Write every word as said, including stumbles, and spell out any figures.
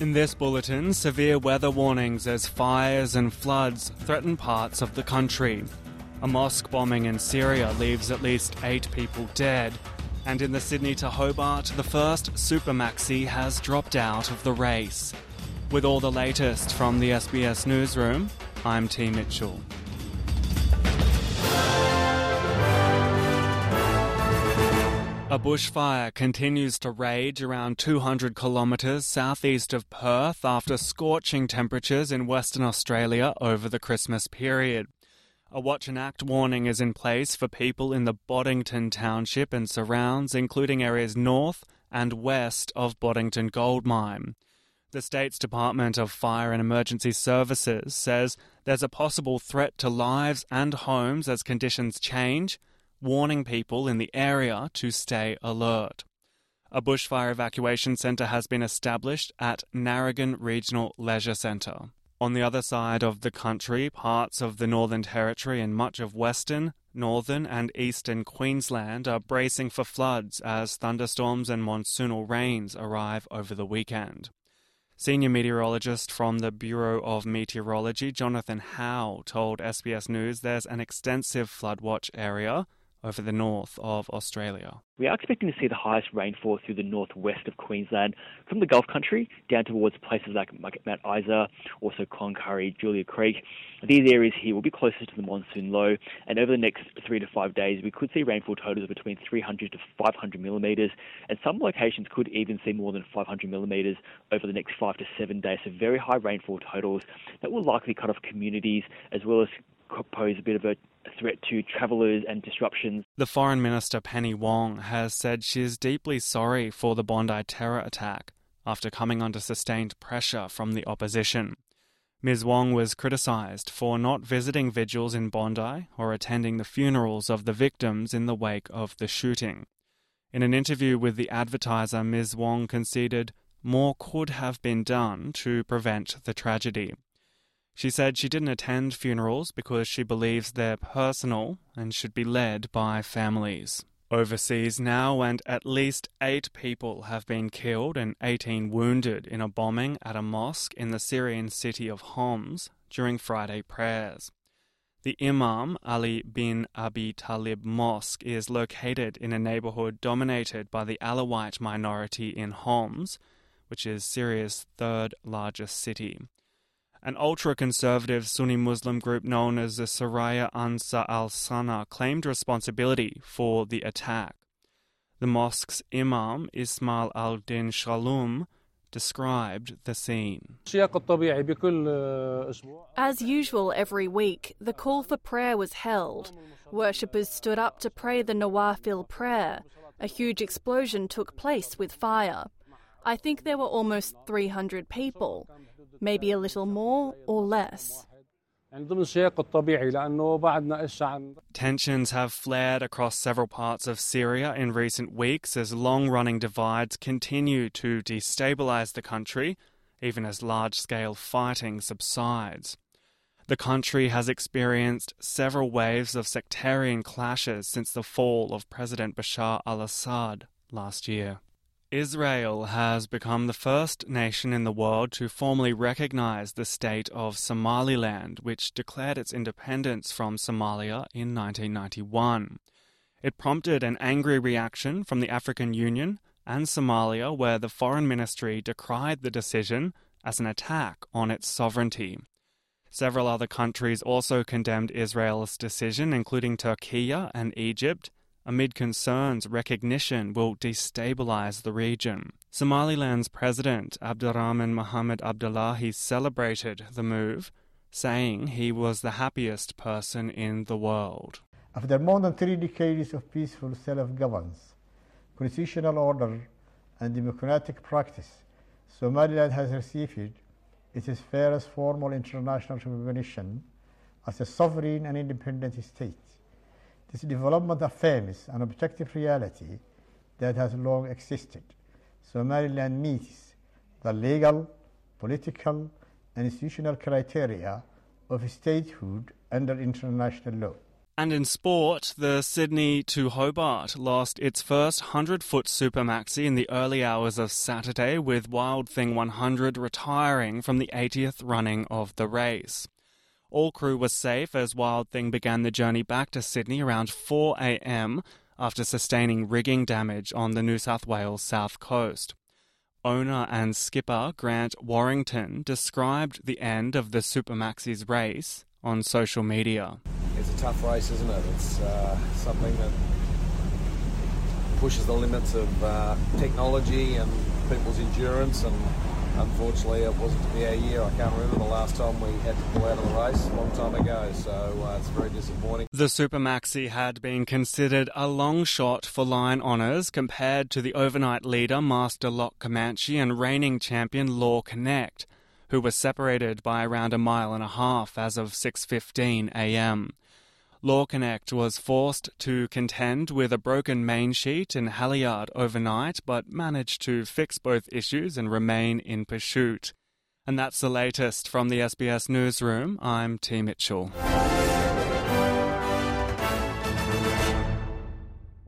In this bulletin, severe weather warnings as fires and floods threaten parts of the country. A mosque bombing in Syria leaves at least eight people dead. And in the Sydney to Hobart, the first Supermaxi has dropped out of the race. With all the latest from the S B S Newsroom, I'm T. Mitchell. A bushfire continues to rage around two hundred kilometres southeast of Perth after scorching temperatures in Western Australia over the Christmas period. A Watch and Act warning is in place for people in the Boddington Township and surrounds, including areas north and west of Boddington Gold Mine. The state's Department of Fire and Emergency Services says there's a possible threat to lives and homes as conditions change, warning people in the area to stay alert. A bushfire evacuation centre has been established at Narrogin Regional Leisure Centre. On the other side of the country, parts of the Northern Territory and much of Western, Northern and Eastern Queensland are bracing for floods as thunderstorms and monsoonal rains arrive over the weekend. Senior meteorologist from the Bureau of Meteorology, Jonathan Howe, told S B S News there's an extensive flood watch area over the north of Australia. We are expecting to see the highest rainfall through the northwest of Queensland, from the Gulf Country down towards places like Mount Isa, also Cloncurry, Julia Creek. These areas here will be closest to the monsoon low, and over the next three to five days we could see rainfall totals of between three hundred to five hundred millimetres, and some locations could even see more than five hundred millimetres over the next five to seven days. So very high rainfall totals that will likely cut off communities as well as pose a bit of a threat to travellers and disruptions. The Foreign Minister Penny Wong has said she is deeply sorry for the Bondi terror attack after coming under sustained pressure from the opposition. Miz Wong was criticised for not visiting vigils in Bondi or attending the funerals of the victims in the wake of the shooting. In an interview with The Advertiser, Miz Wong conceded more could have been done to prevent the tragedy. She said she didn't attend funerals because she believes they're personal and should be led by families. Overseas now, and at least eight people have been killed and eighteen wounded in a bombing at a mosque in the Syrian city of Homs during Friday prayers. The Imam Ali bin Abi Talib Mosque is located in a neighbourhood dominated by the Alawite minority in Homs, which is Syria's third largest city. An ultra-conservative Sunni Muslim group known as the Saraya Ansar al-Sana claimed responsibility for the attack. The mosque's imam, Ismail al-Din Shalom, described the scene. As usual every week, the call for prayer was held. Worshippers stood up to pray the Nawafil prayer. A huge explosion took place with fire. I think there were almost three hundred people. Maybe a little more or less. Tensions have flared across several parts of Syria in recent weeks as long-running divides continue to destabilise the country, even as large-scale fighting subsides. The country has experienced several waves of sectarian clashes since the fall of President Bashar al-Assad last year. Israel has become the first nation in the world to formally recognise the state of Somaliland, which declared its independence from Somalia in nineteen ninety-one. It prompted an angry reaction from the African Union and Somalia, where the Foreign Ministry decried the decision as an attack on its sovereignty. Several other countries also condemned Israel's decision, including Turkey and Egypt, amid concerns recognition will destabilise the region. Somaliland's President Abdurrahman Mohamed Abdullahi celebrated the move, saying he was the happiest person in the world. After more than three decades of peaceful self-governance, constitutional order and democratic practice, Somaliland has received its first formal international recognition as a sovereign and independent state. This development affirms an objective reality that has long existed. Somaliland meets the legal, political, and institutional criteria of statehood under international law. And in sport, the Sydney to Hobart lost its first hundred-foot Super Maxi in the early hours of Saturday, with Wild Thing one hundred retiring from the eightieth running of the race. All crew was safe as Wild Thing began the journey back to Sydney around four a.m. after sustaining rigging damage on the New South Wales south coast. Owner and skipper Grant Warrington described the end of the Super Maxi's race on social media. It's a tough race, isn't it? It's uh, something that pushes the limits of uh, technology and people's endurance, and unfortunately it wasn't to be our year. I can't remember the last time we had to pull out of the race, a long time ago, so uh, it's very disappointing. The Super Maxi had been considered a long shot for line honours compared to the overnight leader Master Lock Comanche and reigning champion Law Connect, who was separated by around a mile and a half as of six fifteen a.m. Law Connect was forced to contend with a broken main sheet and halyard overnight, but managed to fix both issues and remain in pursuit. And that's the latest from the S B S Newsroom. I'm T. Mitchell.